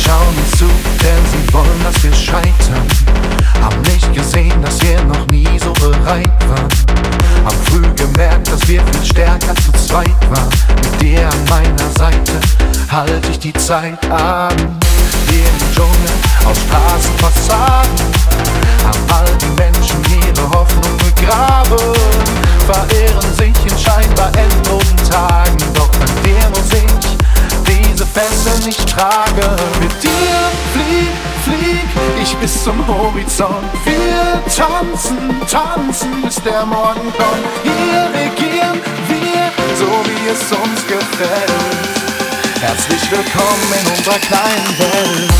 schauen uns zu, denn sie wollen, dass wir scheitern. Haben nicht gesehen, dass wir noch nie so bereit waren. Haben früh gemerkt, dass wir viel stärker zu zweit waren. Mit dir an meiner Seite halte ich die Zeit an. Wir im Dschungel aus Straßenfassaden haben all die Menschen ihre Hoffnung begraben. Verirren sich in scheinbar endlosen Tagen, doch dank dir muss ich diese Fesseln nicht tragen. Mit dir flieg ich bis zum Horizont. Wir tanzen, bis der Morgen kommt. Hier regieren wir, so wie es uns gefällt. Herzlich willkommen in unserer kleinen Welt.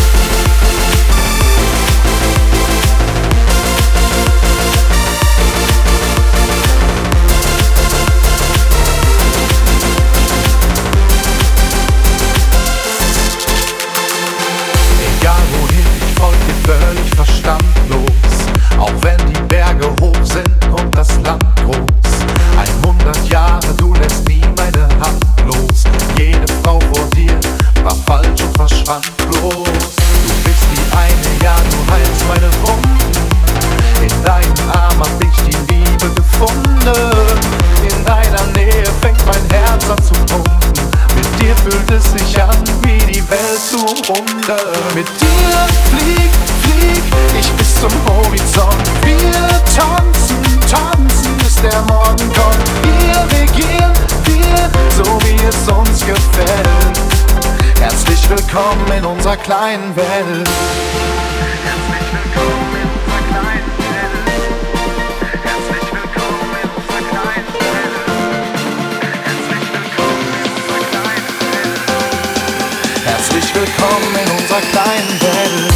Völlig verstandlos, auch wenn die Berge hoch sind und das Land groß. 100 Jahre, du lässt nie meine Hand los. Jede Frau vor dir war falsch und verschwand bloß. Du bist die eine, ja, du heilst meine Wunden. In deinen Armen hab ich die Liebe gefunden. In deiner Nähe fängt mein Herz an zu pumpen. Mit dir fühlt es sich an, wie die Welt zu Runde. Mit dir flieg ich bis zum Horizont. Wir tanzen, bis der Morgen kommt. Hier regieren wir, so wie es uns gefällt. Herzlich willkommen in unserer kleinen Welt. Herzlich willkommen in unserer kleinen Welt. Herzlich willkommen in unserer kleinen Welt. Herzlich willkommen in unserer kleinen Welt. Herzlich willkommen in unserer kleinen Welt.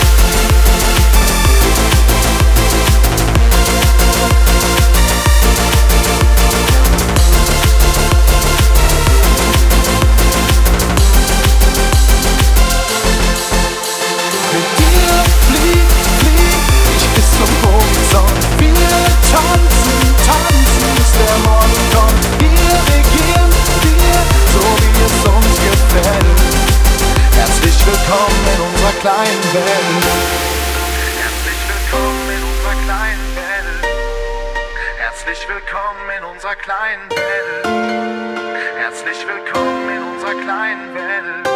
Kleinen Welt. Herzlich willkommen in unserer kleinen Welt. Herzlich willkommen in unserer kleinen Welt. Herzlich willkommen in unserer kleinen Welt.